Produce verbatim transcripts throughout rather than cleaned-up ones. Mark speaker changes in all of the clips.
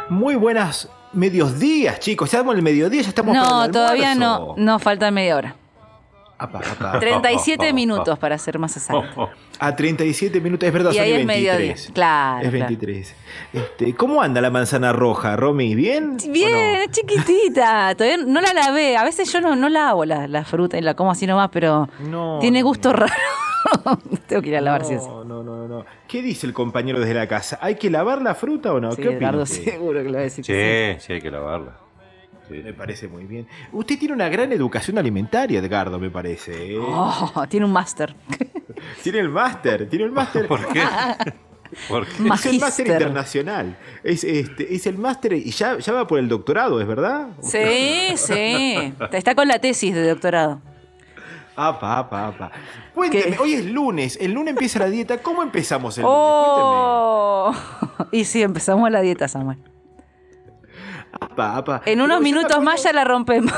Speaker 1: Muy buenas medios días, chicos. Ya estamos en el mediodía, ya estamos
Speaker 2: No,
Speaker 1: para el
Speaker 2: todavía
Speaker 1: almuerzo.
Speaker 2: no. Nos falta media hora.
Speaker 1: Apa, apa.
Speaker 2: treinta y siete minutos para ser más exacto.
Speaker 1: A treinta y siete minutos, es verdad,
Speaker 2: Y
Speaker 1: son
Speaker 2: ahí es
Speaker 1: veintitrés.
Speaker 2: mediodía. Claro.
Speaker 1: Es veintitrés. Este, ¿cómo anda la manzana roja, Romy? ¿Bien?
Speaker 2: Bien,
Speaker 1: ¿O
Speaker 2: es chiquitita. Todavía no la lavé. A veces yo no, no lavo la, la fruta y la como así nomás, pero
Speaker 1: No,
Speaker 2: tiene
Speaker 1: no,
Speaker 2: gusto
Speaker 1: no.
Speaker 2: raro. Tengo que ir a lavar si es.
Speaker 1: No, no, no, no. ¿Qué dice el compañero desde la casa? ¿Hay que lavar la fruta o no?
Speaker 2: Sí,
Speaker 1: ¿Qué opina
Speaker 2: Edgardo,
Speaker 1: usted?
Speaker 2: seguro que lo va a decir.
Speaker 3: Sí,
Speaker 2: que sí.
Speaker 3: sí hay que lavarla. Sí.
Speaker 1: Me parece muy bien. Usted tiene una gran educación alimentaria, Edgardo, me parece. ¿eh?
Speaker 2: Oh, tiene un máster.
Speaker 1: Tiene el máster, tiene el máster.
Speaker 3: ¿Por qué? ¿Por qué?
Speaker 1: Es el máster
Speaker 2: Magíster.
Speaker 1: internacional. Es, este, es el máster y ya, ya va por el doctorado, ¿es verdad?
Speaker 2: Sí, sí. Está con la tesis de doctorado.
Speaker 1: Apa, apa, apa. Cuénteme,
Speaker 2: ¿Qué?
Speaker 1: hoy es lunes. El lunes empieza la dieta. ¿Cómo empezamos el lunes?
Speaker 2: Oh. Y sí, empezamos la dieta, Samuel.
Speaker 1: Cuénteme. Apa, apa.
Speaker 2: En unos
Speaker 1: Pero yo me
Speaker 2: minutos
Speaker 1: acuerdo-
Speaker 2: más ya la rompemos.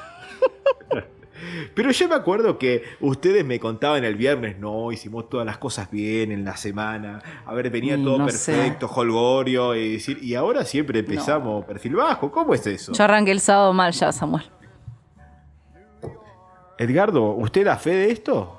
Speaker 1: Pero yo me acuerdo que ustedes me contaban el viernes, no, hicimos todas las cosas bien en la semana. A ver, venía
Speaker 2: Y
Speaker 1: todo
Speaker 2: no
Speaker 1: perfecto, holgorio, y, decir, y ahora siempre empezamos perfil bajo. ¿Cómo es eso?
Speaker 2: Yo arranqué el sábado mal ya, Samuel.
Speaker 1: Edgardo, ¿usted da fe de esto?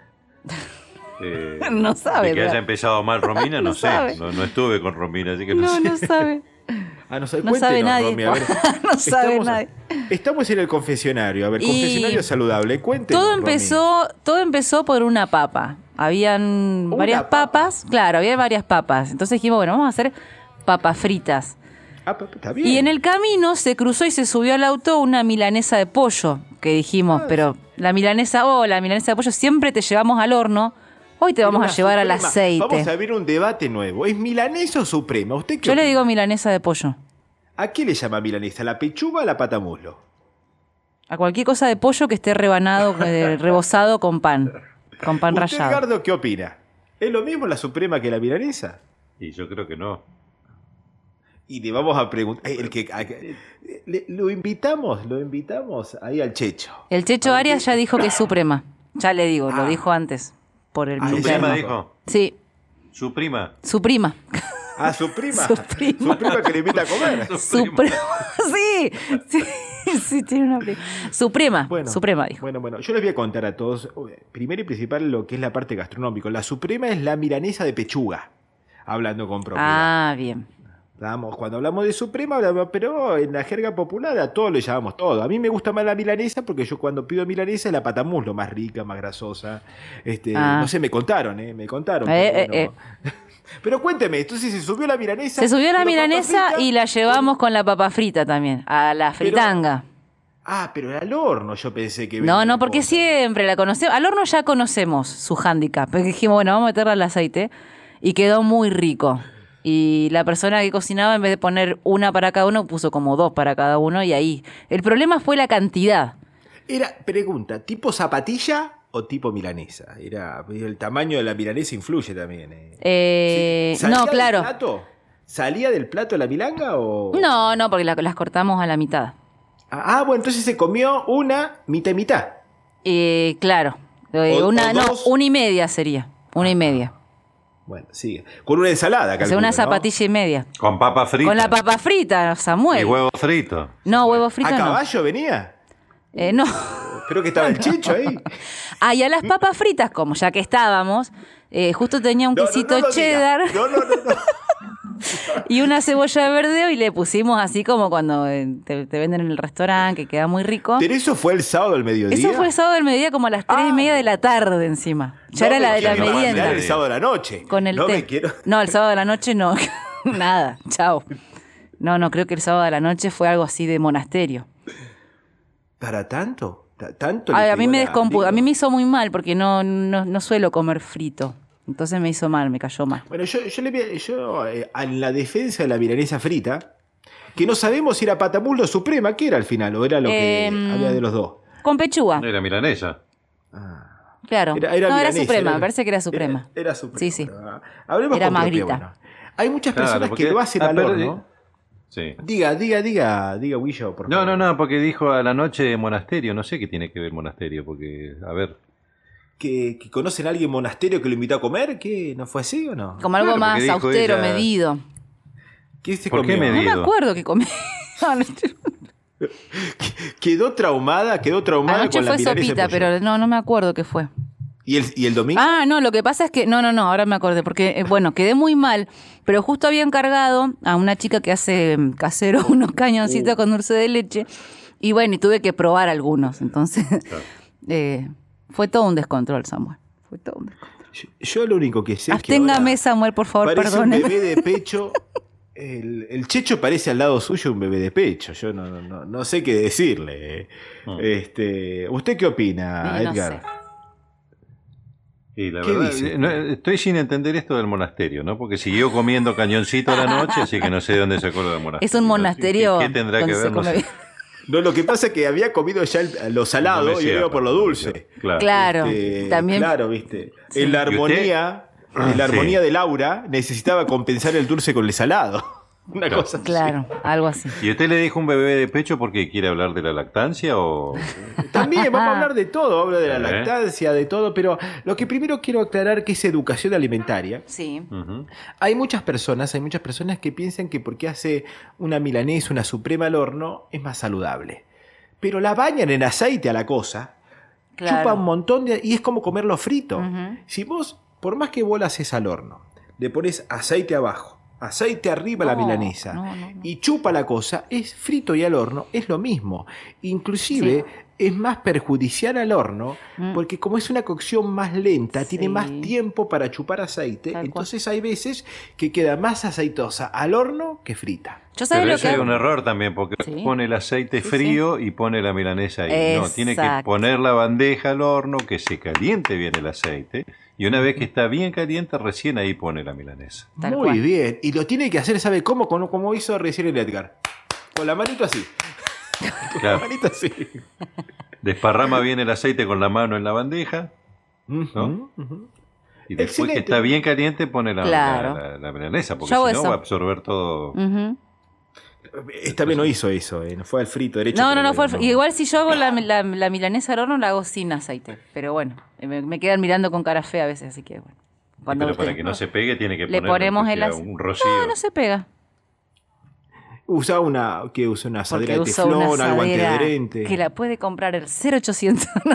Speaker 3: Eh,
Speaker 2: No sabe,
Speaker 3: De que
Speaker 2: ¿verdad?
Speaker 3: haya empezado mal Romina, no,
Speaker 2: No
Speaker 3: sé.
Speaker 2: sabe.
Speaker 3: No, no estuve con Romina, así que no,
Speaker 2: No,
Speaker 3: sé.
Speaker 2: no sabe.
Speaker 1: Ah, no sabe,
Speaker 2: No sabe
Speaker 1: cuéntenos,
Speaker 2: nadie.
Speaker 1: Romy, a ver.
Speaker 2: No sabe
Speaker 1: Estamos-
Speaker 2: nadie.
Speaker 1: Estamos en el confesionario. A ver,
Speaker 2: Y
Speaker 1: confesionario saludable. Cuéntenos,
Speaker 2: Todo
Speaker 1: Romy.
Speaker 2: empezó, todo empezó por una papa. Habían
Speaker 1: ¿Una
Speaker 2: varias
Speaker 1: papa?
Speaker 2: papas. Claro, había varias papas. Entonces dijimos, bueno, vamos a hacer papas fritas.
Speaker 1: Ah, pa- está bien.
Speaker 2: Y en el camino se cruzó y se subió al auto una milanesa de pollo, que dijimos,
Speaker 1: Ah,
Speaker 2: pero la milanesa, oh, la milanesa de pollo siempre te llevamos al horno, hoy te vamos
Speaker 1: Una
Speaker 2: a llevar al
Speaker 1: suprema.
Speaker 2: aceite.
Speaker 1: Vamos a abrir un debate nuevo. ¿Es milanesa o suprema? ¿Usted qué
Speaker 2: Yo le
Speaker 1: opina?
Speaker 2: digo milanesa de pollo.
Speaker 1: ¿A qué le llama milanesa? ¿La pechuga o la pata muslo?
Speaker 2: A cualquier cosa de pollo que esté rebanado, eh, rebozado con pan, con pan
Speaker 1: ¿Usted,
Speaker 2: rallado.
Speaker 1: Edgardo, qué opina? ¿Es lo mismo la suprema que la milanesa?
Speaker 3: Y yo creo que no.
Speaker 1: Y le vamos a preguntar. El que, a- le- lo invitamos, lo invitamos ahí al Checho.
Speaker 2: El Checho Arias ya dijo que es suprema. Ya le digo, lo
Speaker 1: Ah.
Speaker 2: dijo antes. Por el
Speaker 1: Ah,
Speaker 3: ¿Su
Speaker 2: interno.
Speaker 3: prima dijo?
Speaker 2: Sí,
Speaker 3: ¿Su prima?
Speaker 2: su prima.
Speaker 1: Ah, su prima.
Speaker 2: Su prima.
Speaker 1: Su prima que le invita a comer.
Speaker 2: Su prima. Sí, sí, sí, tiene una prima. Suprema,
Speaker 1: Bueno,
Speaker 2: suprema dijo.
Speaker 1: Bueno, bueno, yo les voy a contar a todos, primero y principal, lo que es la parte gastronómica. La suprema es la milanesa de pechuga, hablando con propiedad.
Speaker 2: Ah, bien.
Speaker 1: Hablamos- cuando hablamos de suprema, hablamos, pero en la jerga popular a todos le llamamos todo. A mí me gusta más la milanesa porque yo cuando pido milanesa es la patamuslo, más rica, más grasosa. Este,
Speaker 2: Ah.
Speaker 1: No sé, me contaron, ¿eh? Me contaron.
Speaker 2: Eh,
Speaker 1: pero,
Speaker 2: eh,
Speaker 1: bueno. Pero cuénteme, entonces se subió la milanesa.
Speaker 2: Se subió la
Speaker 1: pero papa
Speaker 2: milanesa
Speaker 1: frita,
Speaker 2: y la llevamos con la papa frita también, a la
Speaker 1: Pero-
Speaker 2: fritanga.
Speaker 1: Ah, pero era al horno, yo pensé que
Speaker 2: No,
Speaker 1: venía
Speaker 2: no, porque
Speaker 1: con-
Speaker 2: siempre la conocemos. Al horno ya conocemos su hándicap. Porque dijimos, bueno, vamos a meterla al aceite. Y quedó muy rico. Y la persona que cocinaba, en vez de poner una para cada uno, puso como dos para cada uno. Y ahí. El problema fue la cantidad.
Speaker 1: Era, pregunta, ¿tipo zapatilla o tipo milanesa? Era, el tamaño de la milanesa influye también. eh.
Speaker 2: Eh,
Speaker 1: Sí. ¿Salía
Speaker 2: no,
Speaker 1: del
Speaker 2: claro.
Speaker 1: plato? ¿Salía del plato la milanga o...?
Speaker 2: No, no, porque la- las cortamos a la mitad.
Speaker 1: Ah, bueno, entonces se comió una mitad y mitad.
Speaker 2: Eh, claro. Eh,
Speaker 1: O-
Speaker 2: una,
Speaker 1: o
Speaker 2: no,
Speaker 1: dos.
Speaker 2: una y media sería. Una y media.
Speaker 1: Bueno, sigue. Con una ensalada,
Speaker 2: O sea,
Speaker 1: calculo,
Speaker 2: una
Speaker 1: ¿no?
Speaker 2: zapatilla y media.
Speaker 3: Con papa frita.
Speaker 2: Con la papa frita, Samuel.
Speaker 3: Y huevo frito.
Speaker 2: No, huevo frito
Speaker 1: ¿A
Speaker 2: no.
Speaker 1: caballo venía?
Speaker 2: Eh, no.
Speaker 1: Creo que estaba el chicho ahí.
Speaker 2: Ah, y a las papas fritas, como ya que estábamos, eh, justo tenía un
Speaker 1: No, no,
Speaker 2: quesito
Speaker 1: no lo diga.
Speaker 2: cheddar
Speaker 1: No, no, no, no.
Speaker 2: y una cebolla de verdeo y le pusimos así como cuando eh, te, te venden en el restaurante, que queda muy rico.
Speaker 1: Pero eso fue el sábado del mediodía.
Speaker 2: Eso fue sábado del mediodía como a las tres y
Speaker 1: Ah.
Speaker 2: media de la tarde encima. Ya
Speaker 1: No
Speaker 2: era la
Speaker 1: me
Speaker 2: de la
Speaker 1: quiero imaginar
Speaker 2: merienda.
Speaker 1: el sábado de la noche.
Speaker 2: Con el
Speaker 1: no
Speaker 2: té.
Speaker 1: me quiero...
Speaker 2: No, el sábado de la noche no. Nada, chao. No, no, creo que el sábado de la noche fue algo así de monasterio.
Speaker 1: ¿Para tanto? Ta- ¿Tanto le
Speaker 2: Ay, a mí
Speaker 1: pegó
Speaker 2: me
Speaker 1: la-
Speaker 2: descompuso, a mí
Speaker 1: digo?
Speaker 2: me hizo muy mal porque no, no, no suelo comer frito. Entonces me hizo mal, me cayó mal.
Speaker 1: Bueno, yo, yo le voy a- yo, eh, en la defensa de la milanesa frita, que no sabemos si era patamuslo suprema, ¿qué era al final? ¿O era lo que
Speaker 2: Em,
Speaker 1: había de los dos?
Speaker 2: Con pechuga,
Speaker 3: Era milanesa.
Speaker 1: Ah,
Speaker 2: claro.
Speaker 1: era, era
Speaker 2: no, era
Speaker 1: milanesa,
Speaker 2: suprema,
Speaker 1: era-
Speaker 2: me parece que era suprema.
Speaker 1: Era, era suprema.
Speaker 2: Sí, sí.
Speaker 1: Pero, ah, hablemos
Speaker 2: Era
Speaker 1: con propiedad,
Speaker 2: magrita.
Speaker 1: bueno. Hay muchas
Speaker 3: Claro,
Speaker 1: personas
Speaker 3: porque-
Speaker 1: que lo hacen
Speaker 3: ah,
Speaker 1: al
Speaker 3: pero-
Speaker 1: horno.
Speaker 3: Sí.
Speaker 1: Diga, diga, diga, diga, Willo, por
Speaker 3: No,
Speaker 1: favor.
Speaker 3: no, no, porque dijo a la noche monasterio. No sé qué tiene que ver monasterio, porque, a ver.
Speaker 1: ¿Que, que conocen a alguien monasterio que lo invitó a comer? ¿Qué? ¿No fue así o no?
Speaker 2: Como algo
Speaker 3: Claro,
Speaker 2: más
Speaker 3: porque dijo
Speaker 2: austero,
Speaker 3: ella-
Speaker 2: medido.
Speaker 1: ¿Qué se
Speaker 3: ¿Por qué
Speaker 1: comió?
Speaker 3: me
Speaker 2: No me
Speaker 3: Dido.
Speaker 2: acuerdo qué comí.
Speaker 1: Quedó traumada, quedó traumada
Speaker 2: Anoche
Speaker 1: con la
Speaker 2: fue
Speaker 1: milanesa de
Speaker 2: sopita,
Speaker 1: pollo.
Speaker 2: pero no, no me acuerdo qué fue.
Speaker 1: ¿Y el, ¿Y el domingo?
Speaker 2: Ah, no, lo que pasa es que, no, no, no, ahora me acordé, porque, eh, bueno, quedé muy mal, pero justo había encargado a una chica que hace mm, casero unos cañoncitos
Speaker 1: Uh.
Speaker 2: con dulce de leche, y bueno, y tuve que probar algunos, entonces,
Speaker 3: Claro.
Speaker 2: eh, fue todo un descontrol, Samuel, fue todo un descontrol.
Speaker 1: Yo, yo lo único que sé es que
Speaker 2: Absténgame,
Speaker 1: ahora
Speaker 2: Samuel, por favor,
Speaker 1: parece
Speaker 2: perdóneme.
Speaker 1: un bebé de pecho. El, el Checho parece al lado suyo un bebé de pecho. Yo no, no, no, no sé qué decirle.
Speaker 3: Mm.
Speaker 1: Este, ¿usted qué opina,
Speaker 2: Sí, no
Speaker 1: Edgar?
Speaker 2: sé.
Speaker 3: Y la
Speaker 1: ¿Qué
Speaker 3: verdad,
Speaker 1: dice?
Speaker 3: eh, no, estoy sin entender esto del monasterio, ¿no? Porque siguió comiendo cañoncito a la noche, así que no sé de dónde sacó lo del monasterio.
Speaker 2: Es un monasterio
Speaker 3: ¿Qué, qué tendrá que
Speaker 2: donde se
Speaker 3: ver? No
Speaker 2: come
Speaker 3: sé.
Speaker 2: bien.
Speaker 1: No, lo que pasa es que había comido ya el- lo salado
Speaker 3: No me
Speaker 1: y iba
Speaker 3: cierra,
Speaker 1: por lo
Speaker 3: no me
Speaker 1: dulce.
Speaker 3: cierra. Claro.
Speaker 2: Claro,
Speaker 1: Este,
Speaker 2: también.
Speaker 1: Claro, viste.
Speaker 2: Sí.
Speaker 1: En la
Speaker 3: ¿Y usted?
Speaker 1: armonía, en
Speaker 3: Sí.
Speaker 1: la armonía de Laura, necesitaba compensar el dulce con el salado. Una
Speaker 3: Claro.
Speaker 1: cosa así.
Speaker 2: Claro, algo así.
Speaker 3: ¿Y usted le dijo un bebé de pecho porque quiere hablar de la lactancia o...?
Speaker 1: También vamos a hablar de todo, hablo de la
Speaker 3: ¿Eh?
Speaker 1: lactancia, de todo, pero lo que primero quiero aclarar que es educación alimentaria.
Speaker 2: Sí.
Speaker 3: Ujú.
Speaker 1: Hay muchas personas, hay muchas personas que piensan que porque hace una milanesa, una suprema al horno, es más saludable. Pero la bañan en aceite a la cosa,
Speaker 2: Claro.
Speaker 1: chupa un montón de... y es como comerlo frito.
Speaker 2: Ujú.
Speaker 1: Si vos, por más que vos la haces al horno, le pones aceite abajo, aceite arriba a la
Speaker 2: No,
Speaker 1: milanesa
Speaker 2: no, no, no.
Speaker 1: y chupa la cosa, es frito y al horno, es lo mismo. Inclusive es más perjudicial al horno
Speaker 2: Mm.
Speaker 1: porque como es una cocción más lenta, tiene
Speaker 2: Sí.
Speaker 1: más tiempo para chupar aceite,
Speaker 2: Tal cual.
Speaker 1: entonces hay veces que queda más aceitosa al horno que frita.
Speaker 2: Yo sabes
Speaker 3: Pero
Speaker 2: lo
Speaker 3: eso
Speaker 2: que
Speaker 3: es
Speaker 2: hago?
Speaker 3: un error también, porque
Speaker 2: Sí.
Speaker 3: pone el aceite
Speaker 2: Sí,
Speaker 3: frío y pone la milanesa ahí. No, tiene que
Speaker 2: Exacto.
Speaker 3: poner la bandeja al horno, que se caliente bien el aceite, y una vez que está bien caliente, recién ahí pone la milanesa.
Speaker 2: Tal
Speaker 1: Muy
Speaker 2: cual.
Speaker 1: bien. Y lo tiene que hacer, ¿sabe cómo? Como, como hizo recién el Edgar. Con la manito así. Con
Speaker 3: Claro.
Speaker 1: la manito así.
Speaker 3: Desparrama bien el aceite con la mano en la bandeja,
Speaker 1: Ujú, ujú.
Speaker 3: y después
Speaker 1: Excelente.
Speaker 3: que está bien caliente, pone la,
Speaker 2: Claro.
Speaker 3: la, la- la milanesa, porque
Speaker 2: Yo hago
Speaker 3: si no
Speaker 2: eso.
Speaker 3: va a absorber todo.
Speaker 2: Ujú.
Speaker 1: Esta vez no hizo eso, eh, no fue al frito derecho.
Speaker 2: No, no,
Speaker 1: pero
Speaker 2: no, fue
Speaker 1: bueno,
Speaker 2: el- igual si yo hago la, la- la milanesa al horno la hago sin aceite, pero bueno, me, me quedan mirando con cara fea a veces, así que bueno. Cuando
Speaker 3: Pero
Speaker 2: usted-
Speaker 3: para que no se pegue, tiene que
Speaker 2: le
Speaker 3: poner
Speaker 2: ponemos el
Speaker 3: sea,
Speaker 2: ace-
Speaker 3: un rocío.
Speaker 2: No, no se pega.
Speaker 1: Usa una, que usa una
Speaker 2: Porque
Speaker 1: asadera de
Speaker 2: uso una
Speaker 1: teflón, algo
Speaker 2: asadera
Speaker 1: antiadherente.
Speaker 2: que la puede comprar el cero ochocientos. No,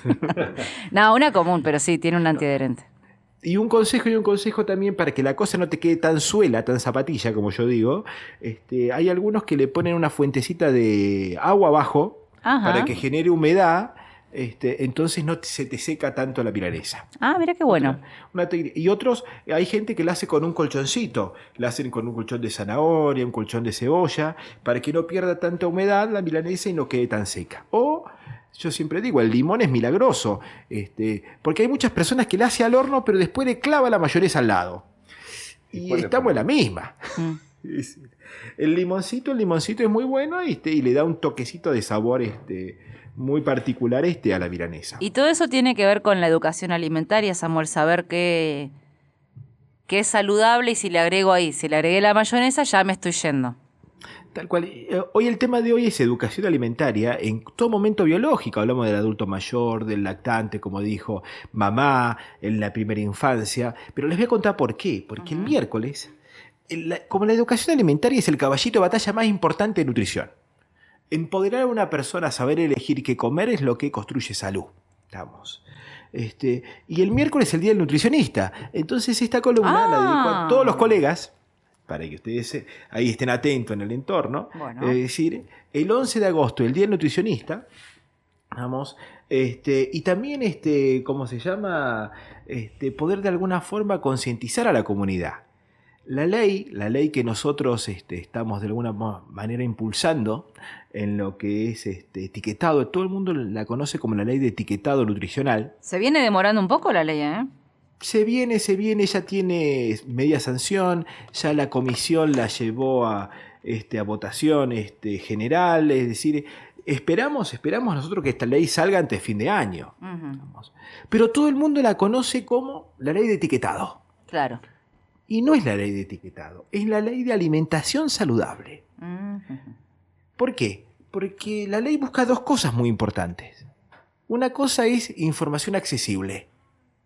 Speaker 2: no, una común, pero sí, tiene un antiadherente.
Speaker 1: Y un consejo y un consejo también para que la cosa no te quede tan suela, tan zapatilla, como yo digo. Este, hay algunos que le ponen una fuentecita de agua abajo
Speaker 2: Ajá.
Speaker 1: para que genere humedad. Este, entonces no te- se te seca tanto la milanesa.
Speaker 2: Ah, mira qué bueno.
Speaker 1: Una tec- y otros, hay gente que la hace con un colchoncito, la hacen con un colchón de zanahoria, un colchón de cebolla, para que no pierda tanta humedad la milanesa y no quede tan seca. O, yo siempre digo, el limón es milagroso, este, porque hay muchas personas que la hace al horno, pero después le clava la mayonesa al lado.
Speaker 3: ¿Y
Speaker 1: Y
Speaker 3: cuál le
Speaker 1: estamos en
Speaker 3: pone?
Speaker 1: la misma.
Speaker 2: Mm.
Speaker 1: Es- El limoncito, el limoncito es muy bueno este, y le da un toquecito de sabor este, muy particular este, a la milanesa.
Speaker 2: Y todo eso tiene que ver con la educación alimentaria, Samuel, saber qué, qué es saludable y si le agrego ahí, si le agregué la mayonesa, ya me estoy yendo.
Speaker 1: Tal cual. Eh, Hoy el tema de hoy es educación alimentaria en todo momento biológico. Hablamos del adulto mayor, del lactante, como dijo mamá, en la primera infancia. Pero les voy a contar por qué. Porque el miércoles, el- la- como la educación alimentaria es el caballito de batalla más importante de nutrición. Empoderar a una persona a saber elegir qué comer es lo que construye salud. Estamos. Este, y el miércoles es el día del nutricionista. Entonces esta columna la dedico a
Speaker 2: Ah.
Speaker 1: todos los colegas, para que ustedes eh, ahí estén atentos en el entorno.
Speaker 2: Bueno.
Speaker 1: Es decir, el once de agosto, el día del nutricionista, vamos, este, y también, este, ¿cómo se llama? Este, poder de alguna forma concientizar a la comunidad. La ley, la ley que nosotros este, estamos de alguna mo- manera impulsando en lo que es este, etiquetado, todo el mundo la conoce como la ley de etiquetado nutricional.
Speaker 2: Se viene demorando un poco la ley, ¿eh?
Speaker 1: Se viene, se viene, ya tiene media sanción, ya la comisión la llevó a, este, a votación este, general, es decir, esperamos, esperamos nosotros que esta ley salga antes de fin de año.
Speaker 2: Ujú.
Speaker 1: Vamos. Pero todo el mundo la conoce como la ley de etiquetado.
Speaker 2: Claro.
Speaker 1: Y no es la ley de etiquetado, es la ley de alimentación saludable.
Speaker 2: Ujú.
Speaker 1: ¿Por qué? Porque la ley busca dos cosas muy importantes. Una cosa es información accesible.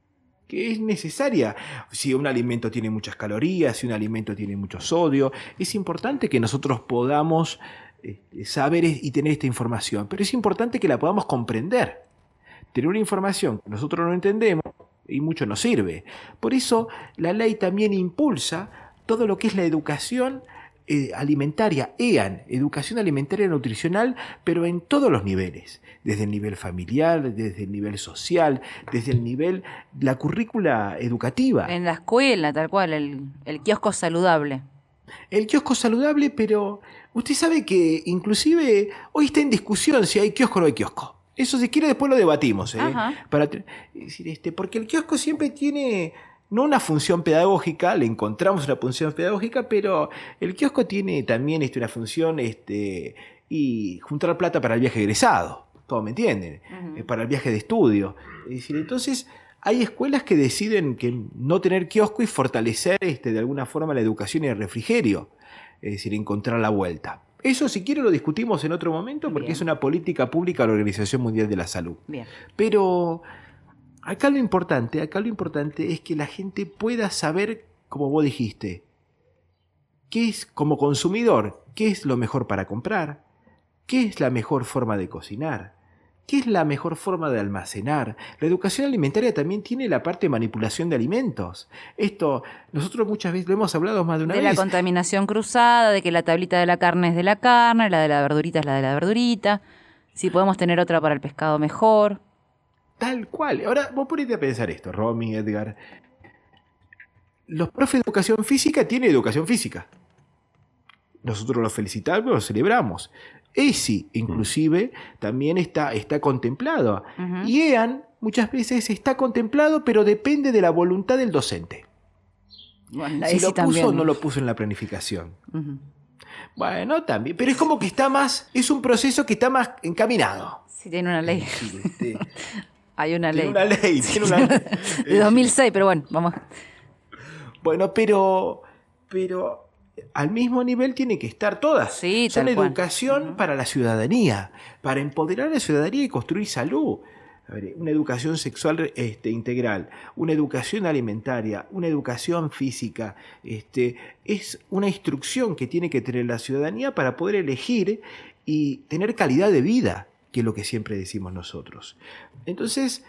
Speaker 1: que es necesaria. Si un alimento tiene muchas calorías, si un alimento tiene mucho sodio, es importante que nosotros podamos eh, saber y tener esta información, pero es importante que la podamos comprender. Tener una información que nosotros no entendemos y mucho nos sirve. Por eso la ley también impulsa todo lo que es la educación eh, alimentaria, E A N, Educación Alimentaria y Nutricional, pero en todos los niveles, desde el nivel familiar, desde el nivel social, desde el nivel, la currícula educativa.
Speaker 2: En la escuela, tal cual, el, el kiosco saludable.
Speaker 1: El kiosco saludable, pero usted sabe que inclusive hoy está en discusión si hay kiosco o no hay kiosco. Eso si quiere después lo debatimos, ¿eh? Para, es decir, este, porque el kiosco siempre tiene no una función pedagógica, le encontramos una función pedagógica, pero el kiosco tiene también este, una función este, y juntar plata para el viaje egresado, ¿todo me entienden? Uh-huh. Para el viaje de estudio. Es decir, entonces hay escuelas que deciden que no tener kiosco y fortalecer este, de alguna forma la educación y el refrigerio, es decir, encontrar la vuelta. Eso, si quiere, lo discutimos en otro momento porque Bien. Es una política pública de la Organización Mundial de la Salud.
Speaker 2: Bien.
Speaker 1: Pero acá lo importante, acá lo importante es que la gente pueda saber, como vos dijiste, qué es, como consumidor, qué es lo mejor para comprar, qué es la mejor forma de cocinar, qué es la mejor forma de almacenar. La educación alimentaria también tiene la parte de manipulación de alimentos. Esto, nosotros muchas veces lo hemos hablado más de una
Speaker 2: de
Speaker 1: vez.
Speaker 2: De la contaminación cruzada, de que la tablita de la carne es de la carne, la de la verdurita es la de la verdurita. Si podemos tener otra para el pescado, mejor.
Speaker 1: Tal cual. Ahora, vos ponete a pensar esto, Romy, Edgar. Los profes de educación física tienen educación física. Nosotros los felicitamos, los celebramos. E S I, inclusive, también está, está contemplado. Uh-huh. Y E A N muchas veces está contemplado, pero depende de la voluntad del docente. Bueno, si lo puso
Speaker 2: también.
Speaker 1: o no lo puso en la planificación. Uh-huh. Bueno, también. Pero es como que está más, es un proceso que está más encaminado.
Speaker 2: Sí, tiene una ley.
Speaker 1: Sí, este,
Speaker 2: Hay una
Speaker 1: tiene
Speaker 2: ley.
Speaker 1: Una ley tiene una ley.
Speaker 2: De dos mil seis, pero bueno, vamos.
Speaker 1: Bueno, pero... pero al mismo nivel tiene que estar todas.
Speaker 2: Sí,
Speaker 1: Son
Speaker 2: tal
Speaker 1: educación
Speaker 2: cual.
Speaker 1: para la ciudadanía, para empoderar a la ciudadanía y construir salud. A ver, una educación sexual este, integral, una educación alimentaria, una educación física. Este, es una instrucción que tiene que tener la ciudadanía para poder elegir y tener calidad de vida, que es lo que siempre decimos nosotros. Entonces,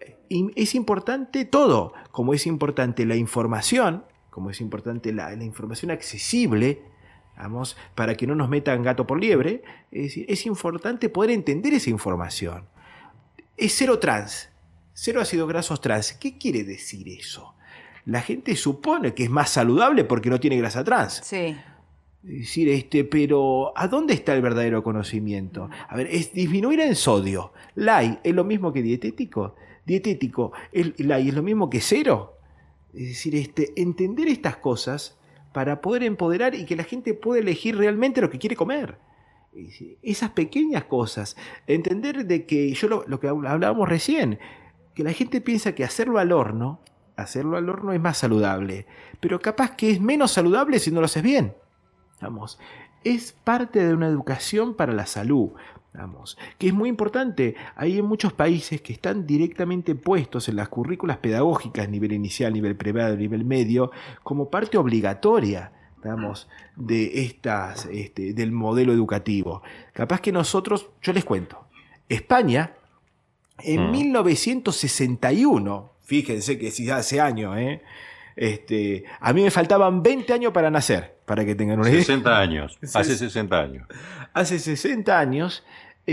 Speaker 1: es importante todo, como es importante la información, como es importante la, la información accesible, vamos, para que no nos metan gato por liebre, es decir, es importante poder entender esa información. Es cero trans, cero ácidos grasos trans. ¿Qué quiere decir eso? La gente supone que es más saludable porque no tiene grasa trans.
Speaker 2: Sí.
Speaker 1: Es decir, este, pero ¿a dónde está el verdadero conocimiento? A ver, es disminuir en sodio. L A I es lo mismo que dietético. Dietético, el L A I es lo mismo que cero. Es decir, este, entender estas cosas para poder empoderar y que la gente pueda elegir realmente lo que quiere comer. Es decir, esas pequeñas cosas. Entender de que, yo lo, lo que hablábamos recién, que la gente piensa que hacerlo al horno, hacerlo al horno es más saludable, pero capaz que es menos saludable si no lo haces bien. Vamos, es parte de una educación para la salud. Vamos, que es muy importante. Hay muchos países que están directamente puestos en las currículas pedagógicas, nivel inicial, nivel privado, nivel medio, como parte obligatoria, vamos, de estas, este, del modelo educativo. Capaz que nosotros, yo les cuento, España, en mm. mil novecientos sesenta y uno, fíjense que si hace años, ¿eh? Este, a mí me faltaban veinte años para nacer, para que tengan una idea.
Speaker 3: sesenta años, hace sesenta años.
Speaker 1: Hace sesenta años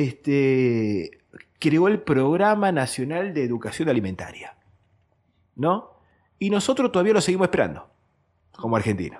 Speaker 1: este, creó el Programa Nacional de Educación Alimentaria, ¿no? Y nosotros todavía lo seguimos esperando, como Argentina.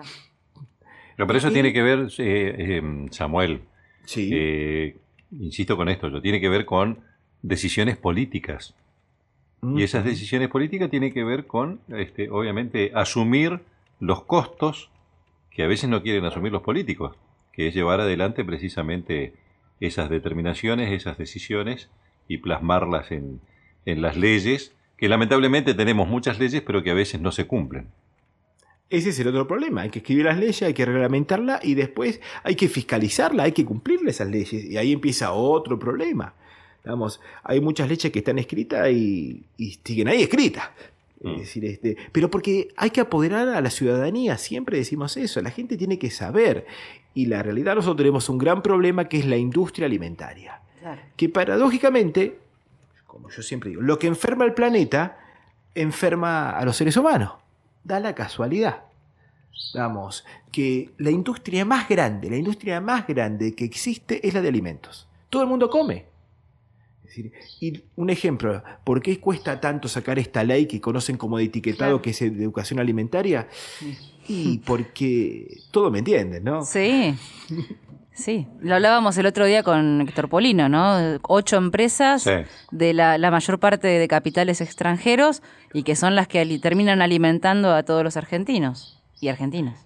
Speaker 3: Pero, pero eso y, tiene que ver, eh, eh, Samuel,
Speaker 1: sí.
Speaker 3: eh, insisto con esto, tiene que ver con decisiones políticas. Y esas decisiones políticas tienen que ver con, este, obviamente, asumir los costos que a veces no quieren asumir los políticos, que es llevar adelante precisamente esas determinaciones, esas decisiones y plasmarlas en, en las leyes, que lamentablemente tenemos muchas leyes, pero que a veces no se cumplen.
Speaker 1: Ese es el otro problema. Hay que escribir las leyes, hay que reglamentarlas y después hay que fiscalizarlas, hay que cumplirle esas leyes. Y ahí empieza otro problema. Vamos, hay muchas leyes que están escritas y, y siguen ahí escritas. Es decir, este, pero porque hay que apoderar a la ciudadanía, siempre decimos eso, la gente tiene que saber. Y la realidad, nosotros tenemos un gran problema que es la industria alimentaria. Claro. Que paradójicamente, como yo siempre digo, lo que enferma al planeta, enferma a los seres humanos. Da la casualidad. Vamos, que la industria más grande, la industria más grande que existe es la de alimentos. Todo el mundo come. Es decir, y un ejemplo, ¿por qué cuesta tanto sacar esta ley que conocen como de etiquetado, claro, que es de educación alimentaria? Y porque todo me entienden, ¿no?
Speaker 2: Sí, sí. Lo hablábamos el otro día con Héctor Polino, ¿no? Ocho empresas, sí, de la, la mayor parte de capitales extranjeros y que son las que ali- terminan alimentando a todos los argentinos y argentinas.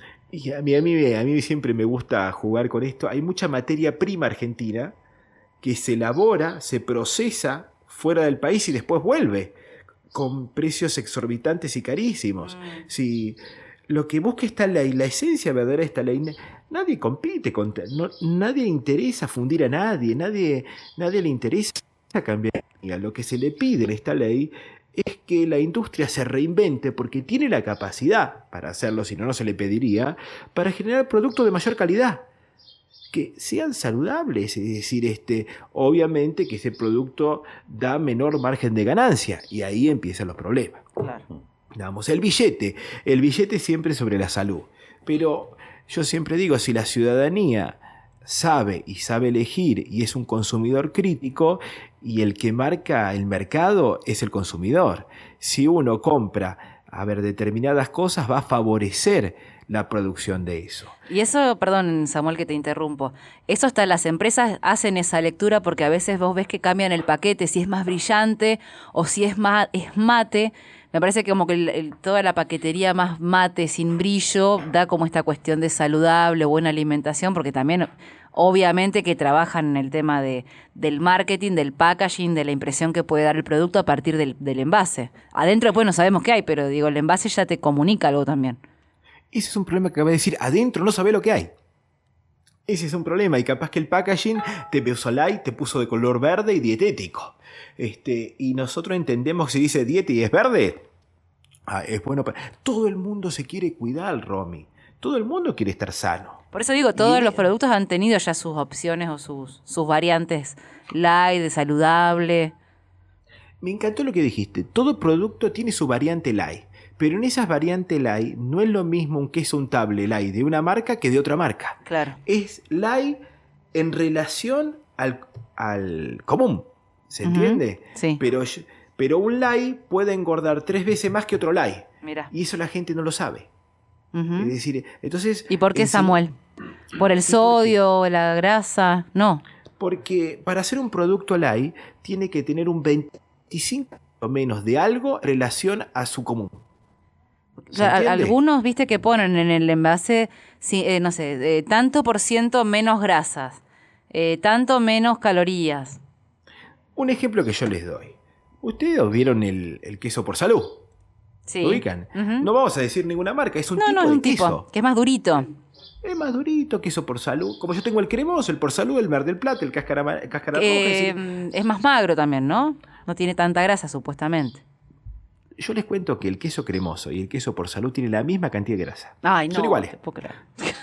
Speaker 1: Y a mí, a, mí, a mí siempre me gusta jugar con esto. Hay mucha materia prima argentina que se elabora, se procesa fuera del país y después vuelve con precios exorbitantes y carísimos. Mm. Si lo que busca esta ley, la esencia verdadera de esta ley, nadie compite, con, no, nadie le interesa fundir a nadie, nadie, nadie le interesa cambiar. Lo que se le pide en esta ley es que la industria se reinvente porque tiene la capacidad para hacerlo, si no, no se le pediría, para generar productos de mayor calidad, que sean saludables, es decir, este, obviamente que ese producto da menor margen de ganancia y ahí empiezan los problemas. Claro. Vamos, el billete, el billete siempre sobre la salud, pero yo siempre digo, si la ciudadanía sabe y sabe elegir y es un consumidor crítico, y el que marca el mercado es el consumidor. Si uno compra, a ver, determinadas cosas, va a favorecer la producción de eso.
Speaker 2: Y eso, perdón Samuel que te interrumpo, eso hasta las empresas hacen esa lectura porque a veces vos ves que cambian el paquete, si es más brillante o si es más es mate. Me parece que como que el, el, toda la paquetería más mate, sin brillo, da como esta cuestión de saludable, buena alimentación, porque también obviamente que trabajan en el tema de, del marketing, del packaging, de la impresión que puede dar el producto a partir del, del envase. Adentro después no sabemos qué hay, pero digo, el envase ya te comunica algo también.
Speaker 1: Ese es un problema que acaba de decir, adentro no sabe lo que hay. Ese es un problema, y capaz que el packaging te puso light, te puso de color verde y dietético. Este, y nosotros entendemos que si dice dieta y es verde, ah, es bueno para... Todo el mundo se quiere cuidar, Romy. Todo el mundo quiere estar sano.
Speaker 2: Por eso digo, todos
Speaker 1: y...
Speaker 2: los productos han tenido ya sus opciones o sus, sus variantes light, de saludable.
Speaker 1: Me encantó lo que dijiste. Todo producto tiene su variante light. Pero en esas variantes light no es lo mismo un queso untable light de una marca que de otra marca.
Speaker 2: Claro. Es
Speaker 1: light en relación al, al común. ¿Se entiende?
Speaker 2: Uh-huh. Sí.
Speaker 1: Pero, pero un light puede engordar tres veces más que otro light.
Speaker 2: Mira.
Speaker 1: Y eso la gente no lo sabe.
Speaker 2: Uh-huh.
Speaker 1: Es decir, entonces...
Speaker 2: ¿Y por qué, Samuel? ¿Por el sodio, por la grasa? No.
Speaker 1: Porque para hacer un producto light tiene que tener un veinticinco por ciento menos de algo en relación a su común.
Speaker 2: O sea, algunos, viste, que ponen en el envase, sí, eh, no sé, eh, tanto por ciento menos grasas, eh, tanto menos calorías.
Speaker 1: Un ejemplo que yo les doy. ¿Ustedes vieron el, el queso por salud?
Speaker 2: Sí.
Speaker 1: ¿Lo ubican?
Speaker 2: Uh-huh.
Speaker 1: No vamos a decir ninguna marca, es un
Speaker 2: no,
Speaker 1: tipo
Speaker 2: no, es
Speaker 1: de
Speaker 2: un
Speaker 1: queso.
Speaker 2: Tipo, que es más durito.
Speaker 1: Es más durito, queso por salud. Como yo tengo el cremoso, el por salud, el Mar del Plata, el cáscara, cáscara
Speaker 2: eh,
Speaker 1: roja.
Speaker 2: Es, es más magro también, ¿no? No tiene tanta grasa, supuestamente.
Speaker 1: Yo les cuento que el queso cremoso y el queso por salud tienen la misma cantidad de grasa.
Speaker 2: Ay, no.
Speaker 1: Son iguales.
Speaker 2: Te puedo creer.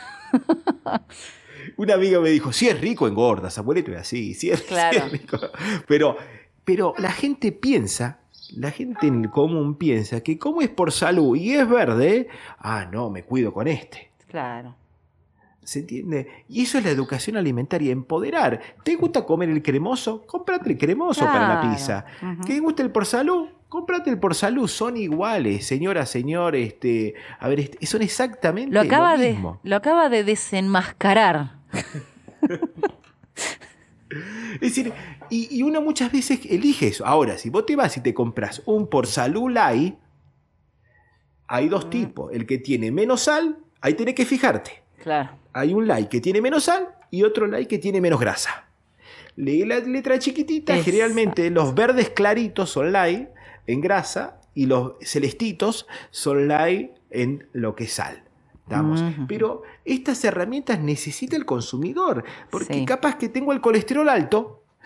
Speaker 1: Una amiga me dijo, si es rico engordas, abuelito, es así, si es,
Speaker 2: claro.
Speaker 1: si es rico. Pero, pero la gente piensa, la gente en el común piensa que como es por salud y es verde, ah, no, me cuido con este.
Speaker 2: Claro.
Speaker 1: ¿Se entiende? Y eso es la educación alimentaria, empoderar. ¿Te gusta comer el cremoso? Cómprate el cremoso
Speaker 2: claro.
Speaker 1: para la pizza.
Speaker 2: Uh-huh.
Speaker 1: ¿Te gusta el por salud? Cómprate el por salud. Son iguales, señora, señor. Este, a ver, este, son exactamente
Speaker 2: lo, acaba
Speaker 1: lo
Speaker 2: de,
Speaker 1: mismo.
Speaker 2: Lo acaba de desenmascarar.
Speaker 1: Es decir, y, y uno muchas veces elige eso. Ahora, si vos te vas y te compras un por salud light, hay dos uh-huh. tipos. El que tiene menos sal, ahí tenés que fijarte.
Speaker 2: Claro.
Speaker 1: Hay un light que tiene menos sal y otro light que tiene menos grasa. Lee la letra chiquitita, Esa. generalmente los verdes claritos son light en grasa y los celestitos son light en lo que es sal. Uh-huh. Pero estas herramientas necesita el consumidor, porque sí. capaz que tengo el colesterol alto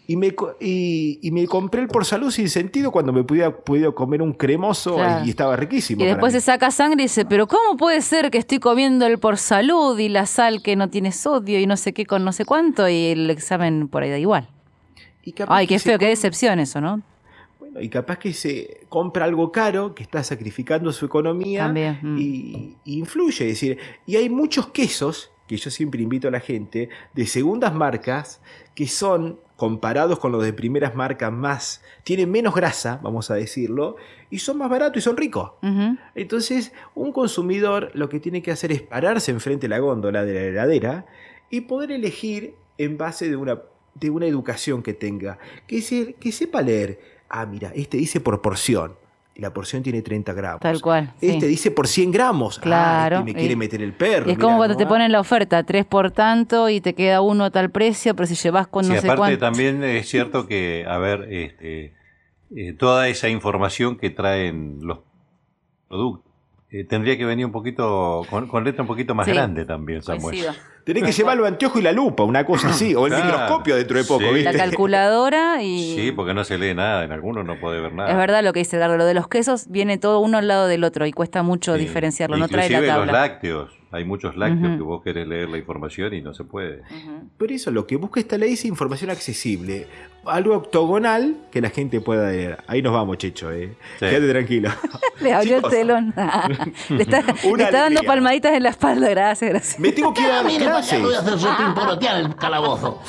Speaker 1: y me, y, y me compré el por salud sin sentido cuando me podía podido comer un cremoso
Speaker 2: Claro.
Speaker 1: y estaba riquísimo.
Speaker 2: Y
Speaker 1: para
Speaker 2: después
Speaker 1: mí.
Speaker 2: se saca sangre y dice, pero ¿cómo puede ser que estoy comiendo el por salud y la sal que no tiene sodio y no sé qué con no sé cuánto y el examen por ahí da igual?
Speaker 1: Y capaz
Speaker 2: Ay,
Speaker 1: que
Speaker 2: qué
Speaker 1: se
Speaker 2: feo, qué
Speaker 1: com-
Speaker 2: decepción eso, ¿no?
Speaker 1: Bueno, y capaz que se compra algo caro, que está sacrificando su economía
Speaker 2: También, mm.
Speaker 1: y, y influye. Es decir, y hay muchos quesos, que yo siempre invito a la gente, de segundas marcas, que son, comparados con los de primeras marcas, más, tienen menos grasa, vamos a decirlo, y son más baratos y son ricos.
Speaker 2: Ujú.
Speaker 1: Entonces, un consumidor lo que tiene que hacer es pararse enfrente de la góndola de la heladera y poder elegir en base de una, de una educación que tenga, que, se, que sepa leer. Ah, mira, este dice por porción. Y la porción tiene treinta gramos.
Speaker 2: Tal cual,
Speaker 1: Este
Speaker 2: sí.
Speaker 1: dice por cien gramos.
Speaker 2: Claro,
Speaker 1: Ah, este me quiere
Speaker 2: y-
Speaker 1: meter el perro.
Speaker 2: Y es
Speaker 1: mirá,
Speaker 2: como cuando
Speaker 1: ¿no?
Speaker 2: te ponen la oferta, tres por tanto y te queda uno a tal precio, pero si llevas con
Speaker 3: Sí,
Speaker 2: no sé
Speaker 3: aparte
Speaker 2: cuánto.
Speaker 3: también es cierto que, a ver, este, eh, toda esa información que traen los productos eh, tendría que venir un poquito, con, con letra un poquito más
Speaker 2: Sí,
Speaker 3: grande también, Samuel.
Speaker 2: Coincido.
Speaker 1: Tenés que llevar los anteojos y la lupa, una cosa así. O el
Speaker 3: Claro,
Speaker 1: microscopio dentro de poco,
Speaker 3: sí.
Speaker 1: ¿viste?
Speaker 2: La calculadora y...
Speaker 3: Sí, porque no se lee nada, en algunos no puede ver nada.
Speaker 2: Es verdad lo que dice Edgardo, lo de los quesos viene todo uno al lado del otro y cuesta mucho
Speaker 3: Sí.
Speaker 2: diferenciarlo, no trae la
Speaker 3: Inclusive
Speaker 2: tabla.
Speaker 3: los lácteos, hay muchos lácteos
Speaker 2: Ujú.
Speaker 3: que vos querés leer la información y no se puede.
Speaker 2: Ujú.
Speaker 1: Por eso lo que busca esta ley es información accesible. Algo octogonal que la gente pueda leer. Ahí nos vamos, Checho, ¿eh?
Speaker 3: Sí.
Speaker 1: Quédate tranquilo.
Speaker 2: Le abrió
Speaker 1: Chicos,
Speaker 2: el telón. le está, le
Speaker 1: Una
Speaker 2: está dando
Speaker 1: alegría.
Speaker 2: palmaditas en la espalda, gracias, gracias.
Speaker 1: Me tengo que ir a dar
Speaker 4: Mire, vaya,
Speaker 1: clases.
Speaker 4: voy a hacer su pimporotear el calabozo.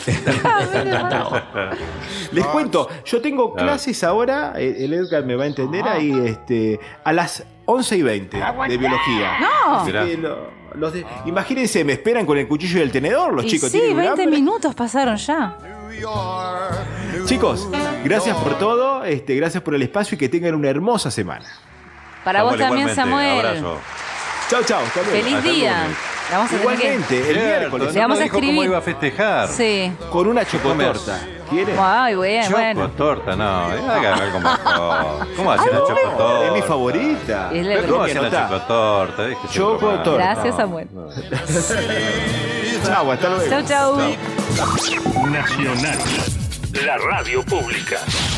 Speaker 1: Les cuento, yo tengo clases ahora, eh, el Edgar me va a entender, ahí este, a las once y veinte de biología.
Speaker 2: No.
Speaker 1: Así que lo- los de- imagínense, me esperan con el cuchillo y el tenedor, los
Speaker 2: Y
Speaker 1: chicos.
Speaker 2: sí,
Speaker 1: tienen un
Speaker 2: veinte
Speaker 1: hambre.
Speaker 2: minutos pasaron ya.
Speaker 1: Chicos, gracias por todo, este, gracias por el espacio y que tengan una hermosa semana.
Speaker 2: Para vos también,
Speaker 3: igualmente,
Speaker 2: Samuel.
Speaker 3: Abrazo.
Speaker 1: Chao, chao, hasta luego.
Speaker 2: Feliz
Speaker 3: Hasta el
Speaker 2: día.
Speaker 3: lunes.
Speaker 2: La vamos a tener que...
Speaker 1: Igualmente, el
Speaker 3: Cierto,
Speaker 1: miércoles,
Speaker 2: Le vamos
Speaker 3: no
Speaker 2: a
Speaker 3: dijo cómo
Speaker 2: escribir.
Speaker 3: iba a festejar.
Speaker 2: Sí.
Speaker 1: con una chocotorta. ¿Quieren?
Speaker 2: Ay, bien,
Speaker 3: Choco
Speaker 2: bueno.
Speaker 3: torta, no, eh, haga algo mejor. ¿Cómo hace la chocotorta?
Speaker 1: Es mi favorita.
Speaker 2: Es la-
Speaker 3: ¿Cómo hace
Speaker 1: Anotá.
Speaker 3: la chocotorta? Déjese
Speaker 1: Chocotorta.
Speaker 3: bromar.
Speaker 2: Gracias,
Speaker 3: No,
Speaker 2: Samuel.
Speaker 3: no.
Speaker 1: Chau, hasta luego.
Speaker 2: Chau, chau.
Speaker 5: Nacional, la radio pública.